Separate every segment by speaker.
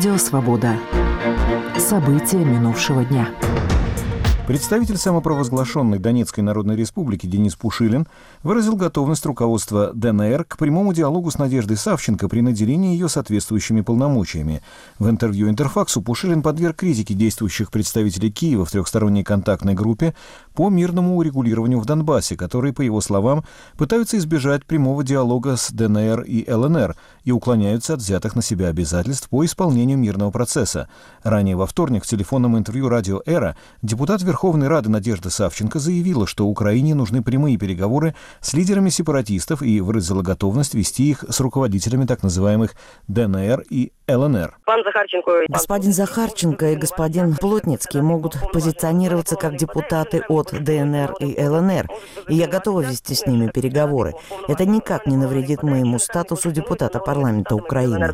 Speaker 1: Радио «Свобода». События минувшего дня.
Speaker 2: Представитель самопровозглашенной Донецкой Народной Республики Денис Пушилин выразил готовность руководства ДНР к прямому диалогу с Надеждой Савченко при наделении ее соответствующими полномочиями. В интервью «Интерфаксу» Пушилин подверг критике действующих представителей Киева в трехсторонней контактной группе по мирному урегулированию в Донбассе, которые, по его словам, пытаются избежать прямого диалога с ДНР и ЛНР и уклоняются от взятых на себя обязательств по исполнению мирного процесса. Ранее во вторник в телефонном интервью радио «Эра» депутат Верховной Рады Надежда Савченко заявила, что Украине нужны прямые переговоры с лидерами сепаратистов и выразила готовность вести их с руководителями так называемых ДНР и ЛНР.
Speaker 3: Господин Захарченко и господин Плотницкий могут позиционироваться как депутаты от ДНР и ЛНР, и я готова вести с ними переговоры. Это никак не навредит моему статусу депутата парламента Украины.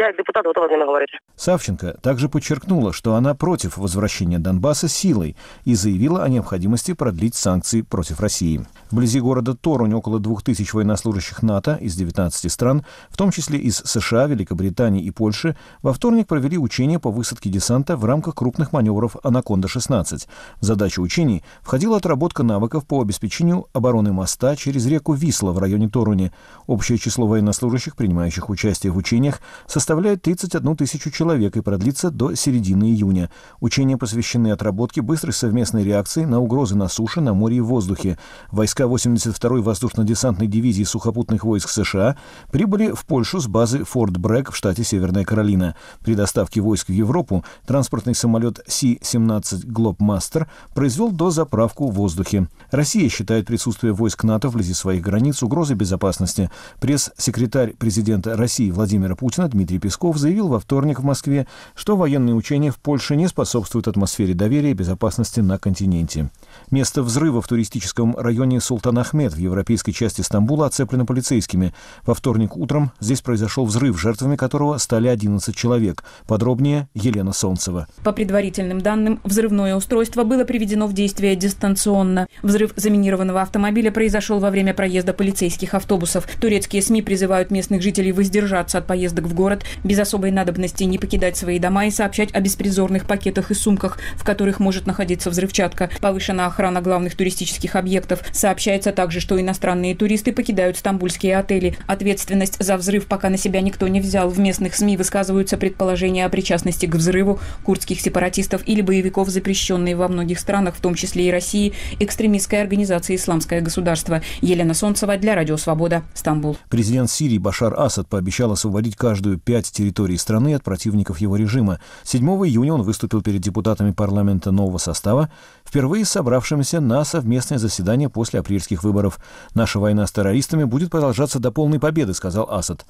Speaker 2: Савченко также подчеркнула, что она против возвращения Донбасса силой и заявила о необходимости продлить санкции против России. Вблизи города Торунь около 2000 военнослужащих НАТО из 19 стран, в том числе из США, Великобритании и Польши, во вторник провели учения по высадке десанта в рамках крупных маневров «Анаконда-16». В задачу учений входила отработка навыков по обеспечению обороны моста через реку Висла в районе Торуни. Общее число военнослужащих, принимающих участие в учениях, составляет 31 тысячу человек и продлится до середины июня. Учения посвящены отработке быстрой совместной реакции на угрозы на суше, на море и в воздухе. Войска 82-й воздушно-десантной дивизии сухопутных войск США прибыли в Польшу с базы Форт Брэк в штате Северная Каролина. При доставке войск в Европу транспортный самолет Си-17 Глобмастер произвел дозаправку в воздухе. Россия считает присутствие войск НАТО вблизи своих границ угрозой безопасности. Пресс-секретарь президента России Владимира Путина Дмитрий Песков заявил во вторник в Москве, что военные учения в Польше не способствуют атмосфере доверия и безопасности на континенте. Место взрыва в туристическом районе Султан-Ахмед в европейской части Стамбула оцеплено полицейскими. Во вторник утром здесь произошел взрыв, жертвами которого стали 11 человек. Подробнее Елена Солнцева.
Speaker 4: По предварительным данным, взрывное устройство было приведено в действие дистанционно. Взрыв заминированного автомобиля произошел во время проезда полицейских автобусов. Турецкие СМИ призывают местных жителей воздержаться от поездок в город, без особой надобности не покидать свои дома и сообщать о беспризорных пакетах и сумках, в которых может находиться взрывчатка. Повышена охрана главных туристических объектов. Сообщается также, что иностранные туристы покидают стамбульские отели. Ответственность за взрыв пока на себя никто не взял. В местных СМИ высказываются предположения о причастности к взрыву курдских сепаратистов или боевиков, запрещенной во многих странах, в том числе и России, экстремистской организации «Исламское государство». Елена Солнцева для Радио Свобода, Стамбул.
Speaker 2: Президент Сирии Башар Асад пообещал освободить каждую 5 территорий страны от противников его режима. 7 июня он выступил перед депутатами парламента нового состава, впервые собравшимися на совместное заседание после апрельских выборов. «Наша война с террористами будет продолжаться до полной победы», — сказал Асад.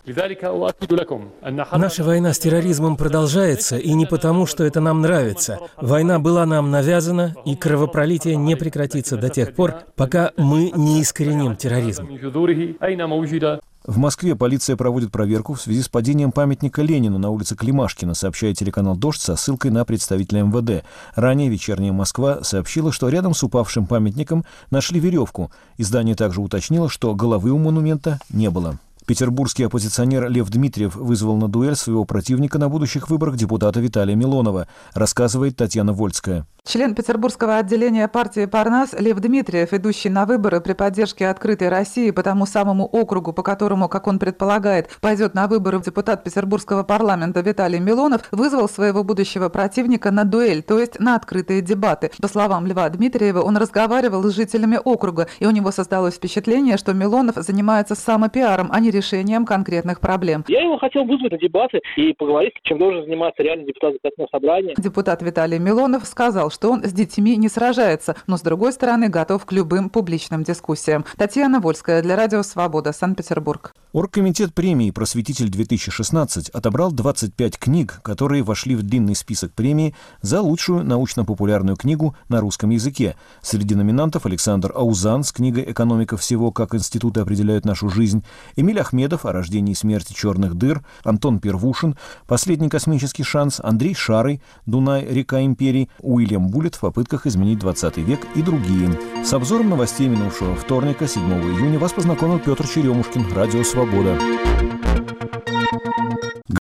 Speaker 5: Наша война с терроризмом продолжается, и не потому, что это нам нравится. Война была нам навязана, и кровопролитие не прекратится до тех пор, пока мы не искореним терроризм.
Speaker 2: В Москве полиция проводит проверку в связи с падением памятника Ленину на улице Климашкина, сообщает телеканал «Дождь» со ссылкой на представителя МВД. Ранее «Вечерняя Москва» сообщила, что рядом с упавшим памятником нашли веревку. Издание также уточнило, что головы у монумента не было. Петербургский оппозиционер Лев Дмитриев вызвал на дуэль своего противника на будущих выборах депутата Виталия Милонова, рассказывает Татьяна Вольская.
Speaker 6: Член Петербургского отделения партии «Парнас» Лев Дмитриев, идущий на выборы при поддержке «Открытой России» по тому самому округу, по которому, как он предполагает, пойдет на выборы депутат Петербургского парламента Виталий Милонов, вызвал своего будущего противника на дуэль, то есть на открытые дебаты. По словам Льва Дмитриева, он разговаривал с жителями округа, и у него создалось впечатление, что Милонов занимается самопиаром, а не решением конкретных проблем.
Speaker 7: Я его хотел вызвать на дебаты и поговорить, чем должен заниматься реальный депутат законодательного собрания.
Speaker 6: Депутат Виталий Милонов сказал, что он с детьми не сражается, но, с другой стороны, готов к любым публичным дискуссиям. Татьяна Вольская для Радио Свобода, Санкт-Петербург.
Speaker 2: Оргкомитет премии «Просветитель-2016» отобрал 25 книг, которые вошли в длинный список премии за лучшую научно-популярную книгу на русском языке. Среди номинантов Александр Аузан с книгой «Экономика всего. Как институты определяют нашу жизнь», Эмиль Ахмедов о рождении и смерти черных дыр, Антон Первушин «Последний космический шанс», Андрей Шарый «Дунай. Река империй», Уильям Буллет в попытках изменить 20 век и другие. С обзором новостей минувшего вторника, 7 июня, вас познакомил Петр Черемушкин, Радио Свобода.